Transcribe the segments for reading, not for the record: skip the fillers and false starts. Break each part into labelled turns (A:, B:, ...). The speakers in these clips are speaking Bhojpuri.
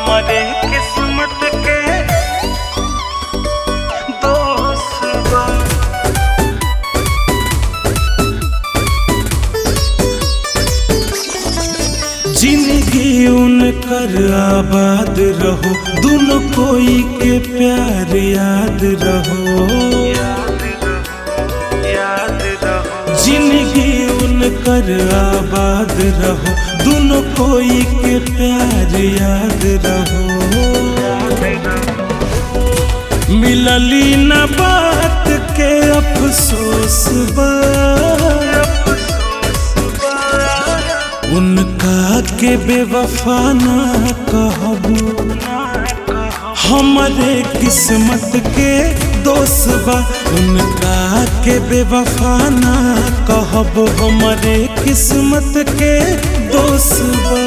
A: हमारे किस्मत के दोस्त बा। जिंदगी उनकर आबाद रहो, दोनों कोई के प्यार याद रहो। जिंदगी उनकर आबाद रहो, दोनों कोई के प्यार याद रहो। मिलली न बात के अफसोस बा, उनका के बेवफा ना कहबू, हमारे किस्मत के दोस्त बा। उनका के बेवफा ना कहबू, हमारे किस्मत के दोस्त बा।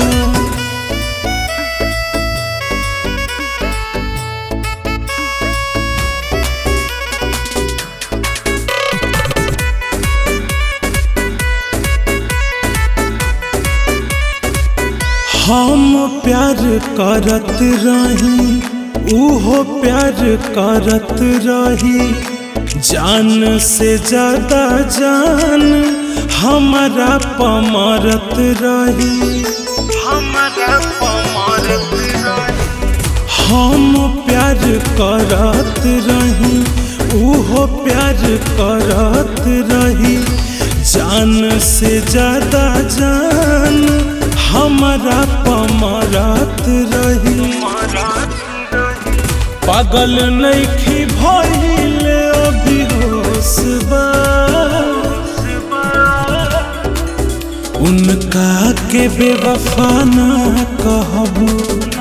A: हम प्यार करत रही, उहो प्यार करत रही, जान से ज्यादा जान हमारा पमरत रही। हम प्यार करत रही, उहो प्यार करत रही, जान से ज्यादा जान हमारा पमरत रही। पागल नइखी भइले अभी होश बा, उनका के बेवफा ना कहबू,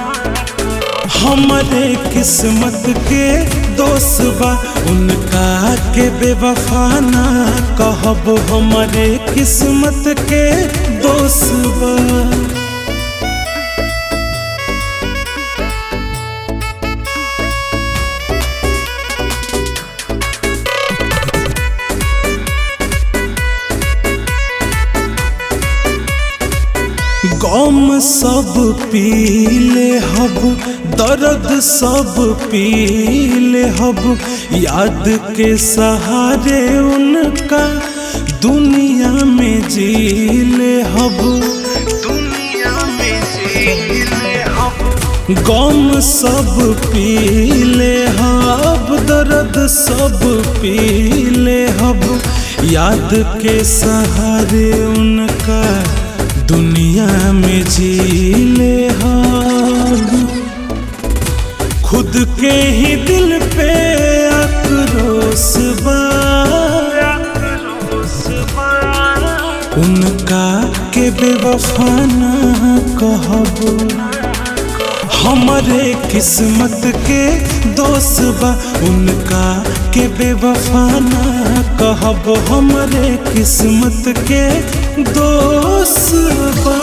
A: हमारे किस्मत के दोस्त बा। उनका के बेवफा ना कहबू, हमारे किस्मत के दोस्त बा। गम सब पीले हब, दर्द सब पीले हब, याद के सहारे उनका दुनिया में जीले हब। गम सब पीले हब, दर्द सब पीले हब, याद के सहारे उनका दुनिया में जीले हम। खुद के ही दिल पे आक्रोश बा, उनका के बेवफा ना कहबू, हमारे किस्मत के दोस्त बा। उनका के बेवफा ना कहबू, हमारे किस्मत के दोस्त बा।